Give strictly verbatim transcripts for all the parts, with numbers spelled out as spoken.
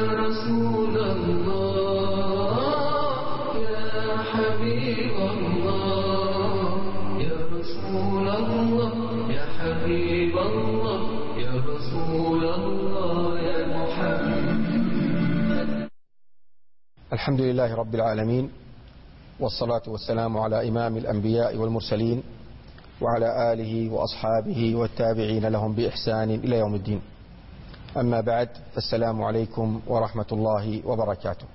رسول الله يا حبيب الله يا رسول الله يا حبيب الله يا رسول الله يا محمد. الحمد لله رب العالمين، والصلاة والسلام على إمام الأنبياء والمرسلين وعلى آله وأصحابه والتابعين لهم بإحسان إلى يوم الدين. أما بعد، فالسلام عليكم ورحمة الله وبركاته.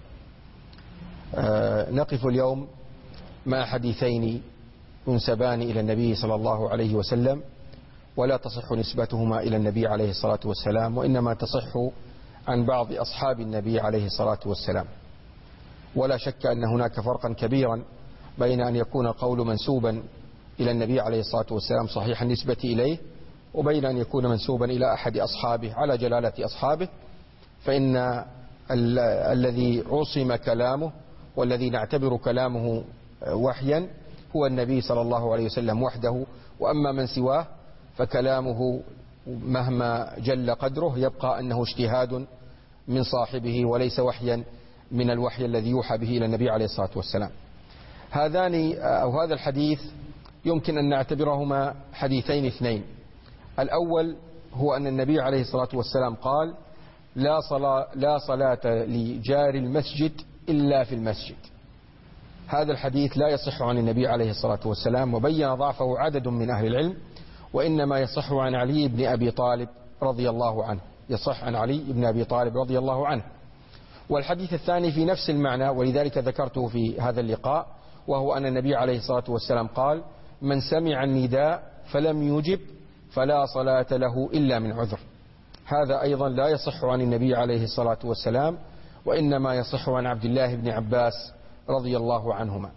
نقف اليوم مع حديثين ينسبان إلى النبي صلى الله عليه وسلم، ولا تصح نسبتهما إلى النبي عليه الصلاة والسلام، وإنما تصح عن بعض أصحاب النبي عليه الصلاة والسلام. ولا شك أن هناك فرقا كبيرا بين أن يكون قول منسوبا إلى النبي عليه الصلاة والسلام صحيح النسبة إليه، وبين أن يكون منسوبا إلى أحد أصحابه على جلالة أصحابه. فإن ال الذي عصم كلامه والذي نعتبر كلامه وحيا هو النبي صلى الله عليه وسلم وحده، وأما من سواه فكلامه مهما جل قدره يبقى أنه اجتهاد من صاحبه وليس وحيا من الوحي الذي يوحى به إلى النبي عليه الصلاة والسلام. هذان أو هذا الحديث يمكن أن نعتبرهما حديثين اثنين. الأول هو أن النبي عليه الصلاة والسلام قال: لا صلاة, لا صلاة لجار المسجد إلا في المسجد. هذا الحديث لا يصح عن النبي عليه الصلاة والسلام، وبين ضعفه عدد من أهل العلم، وإنما يصح عن علي بن أبي طالب رضي الله عنه، يصح عن علي بن أبي طالب رضي الله عنه. والحديث الثاني في نفس المعنى، ولذلك ذكرته في هذا اللقاء، وهو أن النبي عليه الصلاة والسلام قال: من سمع النداء فلم يجب فلا صلاة له إلا من عذر. هذا أيضا لا يصح عن النبي عليه الصلاة والسلام، وإنما يصح عن عبد الله بن عباس رضي الله عنهما.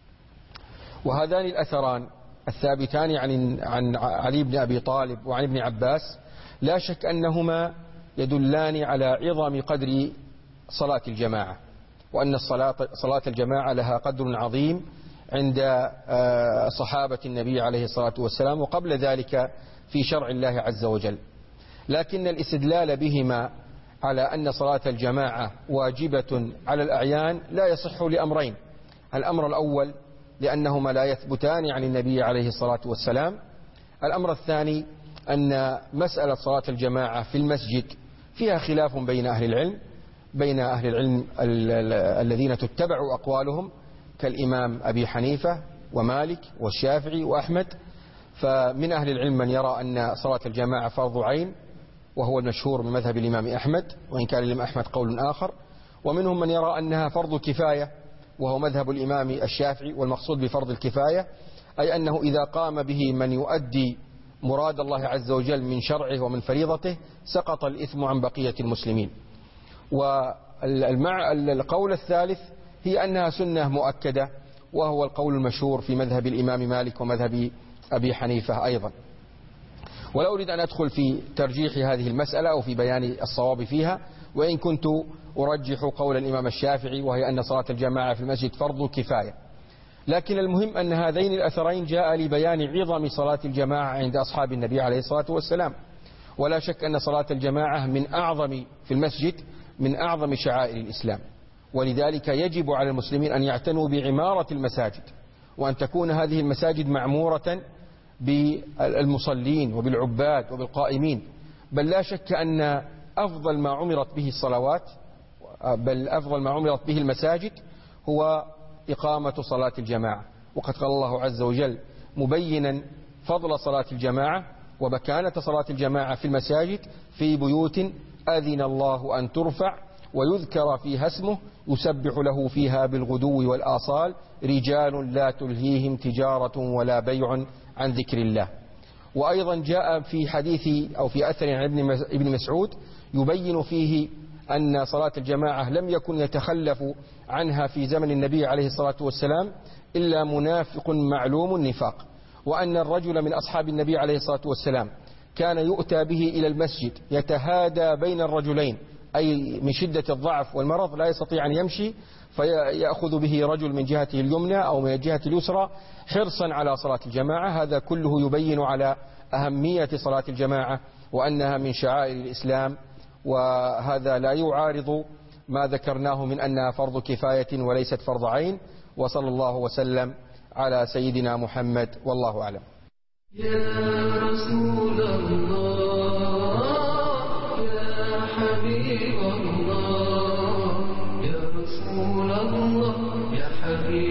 وهذان الأثران الثابتان عن عن علي بن أبي طالب وعن ابن عباس لا شك أنهما يدلان على عظم قدر صلاة الجماعة، وأن الصلاة صلاة الجماعة لها قدر عظيم عند صحابة النبي عليه الصلاة والسلام، وقبل ذلك في شرع الله عز وجل. لكن الاستدلال بهما على أن صلاة الجماعة واجبة على الأعيان لا يصح لأمرين. الأمر الأول لأنهما لا يثبتان عن النبي عليه الصلاة والسلام. الأمر الثاني أن مسألة صلاة الجماعة في المسجد فيها خلاف بين أهل العلم، بين أهل العلم الذين تتبع أقوالهم كالإمام أبي حنيفة ومالك والشافعي وأحمد. فمن أهل العلم من يرى أن صلاة الجماعة فرض عين، وهو المشهور من مذهب الإمام أحمد، وإن كان الإمام أحمد قول آخر. ومنهم من يرى أنها فرض كفاية، وهو مذهب الإمام الشافعي. والمقصود بفرض الكفاية أي أنه إذا قام به من يؤدي مراد الله عز وجل من شرعه ومن فريضته سقط الإثم عن بقية المسلمين. والقول الثالث هي أنها سنة مؤكدة، وهو القول المشهور في مذهب الإمام مالك ومذهب أبي حنيفة أيضا. ولا أريد أن أدخل في ترجيح هذه المسألة أو في بيان الصواب فيها، وإن كنت أرجح قول الإمام الشافعي، وهي أن صلاة الجماعة في المسجد فرض كفاية. لكن المهم أن هذين الأثرين جاء لبيان عظم صلاة الجماعة عند أصحاب النبي عليه الصلاة والسلام. ولا شك أن صلاة الجماعة من أعظم في المسجد من أعظم شعائر الإسلام، ولذلك يجب على المسلمين أن يعتنوا بعمارة المساجد، وأن تكون هذه المساجد معمورة بالمصلين وبالعباد وبالقائمين. بل لا شك أن أفضل ما عمرت به الصلوات، بل أفضل ما عمرت به المساجد هو إقامة صلاة الجماعة. وقد قال الله عز وجل مبينا فضل صلاة الجماعة ومكانة صلاة الجماعة في المساجد: في بيوت أذن الله أن ترفع ويذكر فيها اسمه يسبح له فيها بالغدو والآصال رجال لا تلهيهم تجارة ولا بيع عن ذكر الله. وأيضا جاء في حديث أو في أثر عن ابن مسعود يبين فيه أن صلاة الجماعة لم يكن يتخلف عنها في زمن النبي عليه الصلاة والسلام إلا منافق معلوم النفاق، وأن الرجل من أصحاب النبي عليه الصلاة والسلام كان يؤتى به إلى المسجد يتهادى بين الرجلين، أي من شدة الضعف والمرض لا يستطيع أن يمشي، فيأخذ به رجل من جهته اليمنى أو من الجهة اليسرى حرصا على صلاة الجماعة. هذا كله يبين على أهمية صلاة الجماعة وأنها من شعائر الإسلام، وهذا لا يعارض ما ذكرناه من أنها فرض كفاية وليست فرض عين. وصلى الله وسلم على سيدنا محمد والله أعلم. يا رسول الله يا حبيب الله يا رسول الله يا حبيب